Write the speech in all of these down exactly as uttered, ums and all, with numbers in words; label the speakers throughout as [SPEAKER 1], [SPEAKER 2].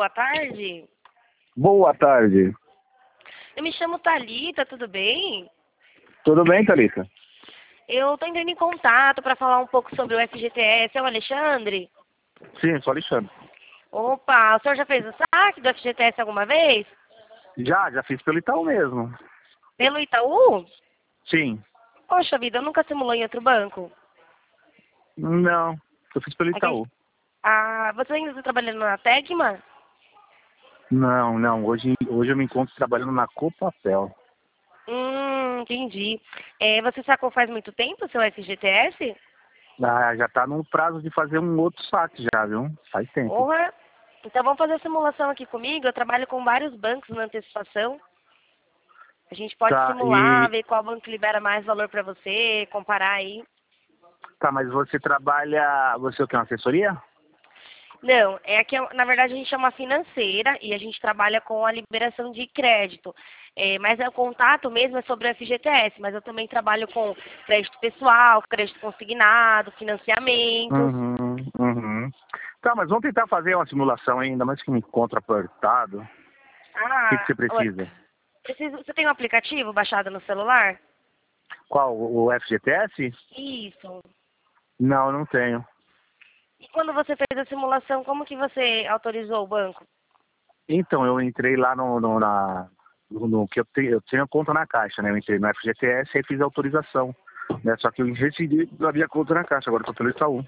[SPEAKER 1] boa tarde.
[SPEAKER 2] Boa tarde.
[SPEAKER 1] Eu me chamo Thalita, tudo bem?
[SPEAKER 2] Tudo bem, Thalita?
[SPEAKER 1] Eu tô entrando em contato para falar um pouco sobre o F G T S. É o Alexandre?
[SPEAKER 2] Sim, sou Alexandre.
[SPEAKER 1] Opa, o senhor já fez o saque do F G T S alguma vez?
[SPEAKER 2] Já, já fiz pelo Itaú mesmo.
[SPEAKER 1] Pelo Itaú?
[SPEAKER 2] Sim.
[SPEAKER 1] Poxa vida, eu nunca simulou em outro banco.
[SPEAKER 2] Não, eu fiz pelo
[SPEAKER 1] Aqui-
[SPEAKER 2] Itaú.
[SPEAKER 1] Ah, você ainda está trabalhando na Tecma?
[SPEAKER 2] Não, não, hoje, hoje eu me encontro trabalhando na Copapel.
[SPEAKER 1] Hum, entendi. É, você sacou faz muito tempo o seu F G T S?
[SPEAKER 2] Ah, já tá no prazo de fazer um outro saque já, viu? Faz tempo.
[SPEAKER 1] Porra! Então vamos fazer a simulação aqui comigo. Eu trabalho com vários bancos na antecipação. A gente pode
[SPEAKER 2] Tá,
[SPEAKER 1] simular,
[SPEAKER 2] e...
[SPEAKER 1] ver qual banco libera mais valor para você, comparar aí.
[SPEAKER 2] Tá, mas você trabalha... Você é o que, uma assessoria?
[SPEAKER 1] Não, é que na verdade a gente é uma financeira e a gente trabalha com a liberação de crédito. É, mas é, o contato mesmo é sobre o F G T S, mas eu também trabalho com crédito pessoal, crédito consignado, financiamentos.
[SPEAKER 2] Uhum, uhum. Tá, mas vamos tentar fazer uma simulação ainda, mais que me encontro apertado. O que, que
[SPEAKER 1] Ah,
[SPEAKER 2] você
[SPEAKER 1] olha,
[SPEAKER 2] precisa?
[SPEAKER 1] preciso- você tem um aplicativo baixado no celular?
[SPEAKER 2] Qual? O F G T S?
[SPEAKER 1] Isso.
[SPEAKER 2] Não, não tenho.
[SPEAKER 1] E quando você fez a simulação, como que você autorizou o banco?
[SPEAKER 2] Então, eu entrei lá no, no, na, no, no que eu, te, eu tinha conta na Caixa, né? Eu entrei no F G T S e fiz a autorização. Né? Só que eu decidi da minha conta na Caixa, agora eu tô pelo Itaú.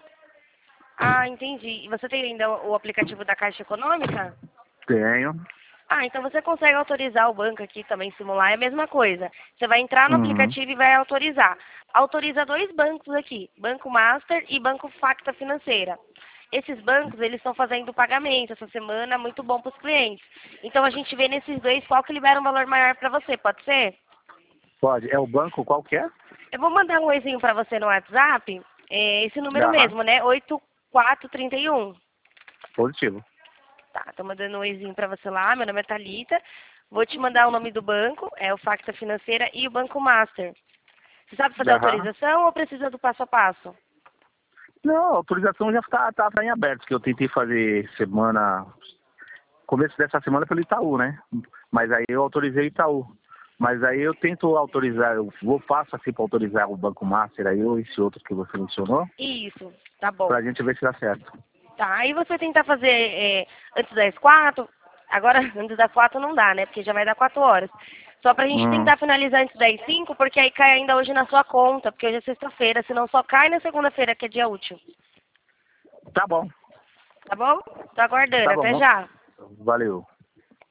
[SPEAKER 1] Ah, entendi. E você tem ainda o aplicativo da Caixa Econômica?
[SPEAKER 2] Tenho.
[SPEAKER 1] Ah, então você consegue autorizar o banco aqui também, simular, é a mesma coisa. Você vai entrar no
[SPEAKER 2] Uhum.
[SPEAKER 1] aplicativo e vai autorizar. Autoriza dois bancos aqui, Banco Master e Banco Facta Financeira. Esses bancos, eles estão fazendo pagamento essa semana, muito bom para os clientes. Então a gente vê nesses dois qual que libera um valor maior para você, pode ser?
[SPEAKER 2] Pode. É o banco qual que é?
[SPEAKER 1] Eu vou mandar um oizinho para você no WhatsApp, é esse número
[SPEAKER 2] Aham.
[SPEAKER 1] mesmo, né? oito quatro três um.
[SPEAKER 2] Positivo.
[SPEAKER 1] Tá, tô mandando um oizinho pra você lá, meu nome é Thalita. Vou te mandar o nome do banco, é o Facta Financeira e o Banco Master. Você sabe fazer
[SPEAKER 2] Aham.
[SPEAKER 1] autorização ou precisa do passo a passo?
[SPEAKER 2] Não, a autorização já tá, tá, tá em aberto, que eu tentei fazer semana... Começo dessa semana pelo Itaú, né? Mas aí eu autorizei o Itaú. Mas aí eu tento autorizar, eu vou passo assim para autorizar o Banco Master aí, ou esse outro que você mencionou,
[SPEAKER 1] Isso, tá bom.
[SPEAKER 2] pra gente ver se dá certo.
[SPEAKER 1] Tá, aí você tentar fazer é, antes das quatro, agora antes das quatro não dá, né? Porque já vai dar quatro horas. Só pra gente
[SPEAKER 2] Hum,
[SPEAKER 1] tentar finalizar antes das cinco, porque aí cai ainda hoje na sua conta, porque hoje é sexta-feira, senão só cai na segunda-feira, que é dia útil.
[SPEAKER 2] tá bom,
[SPEAKER 1] Tá bom? Tô aguardando,
[SPEAKER 2] tá bom.
[SPEAKER 1] até já.
[SPEAKER 2] Valeu.